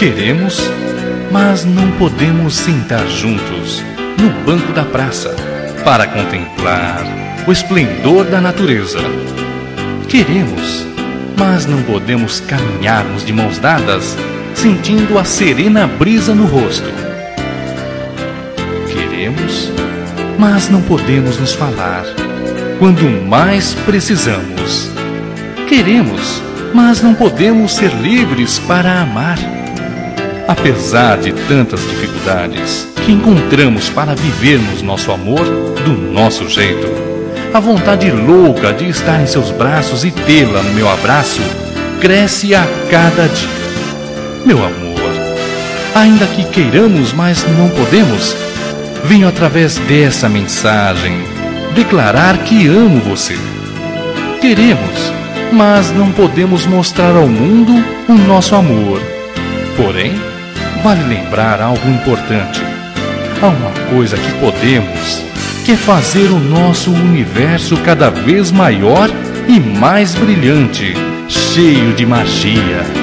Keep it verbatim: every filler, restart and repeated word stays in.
Queremos, mas não podemos sentar juntos no banco da praça para contemplar o esplendor da natureza. Queremos, mas não podemos caminharmos de mãos dadas, sentindo a serena brisa no rosto. Queremos, mas não podemos nos falar quando mais precisamos. Queremos, mas não podemos ser livres para amar. Apesar de tantas dificuldades que encontramos para vivermos nosso amor do nosso jeito, a vontade louca de estar em seus braços e tê-la no meu abraço cresce a cada dia. Meu amor, ainda que queiramos, mas não podemos, venho através dessa mensagem declarar que amo você. Queremos, mas não podemos mostrar ao mundo o nosso amor. Porém, vale lembrar algo importante. Há uma coisa que podemos, que é fazer o nosso universo cada vez maior e mais brilhante, cheio de magia.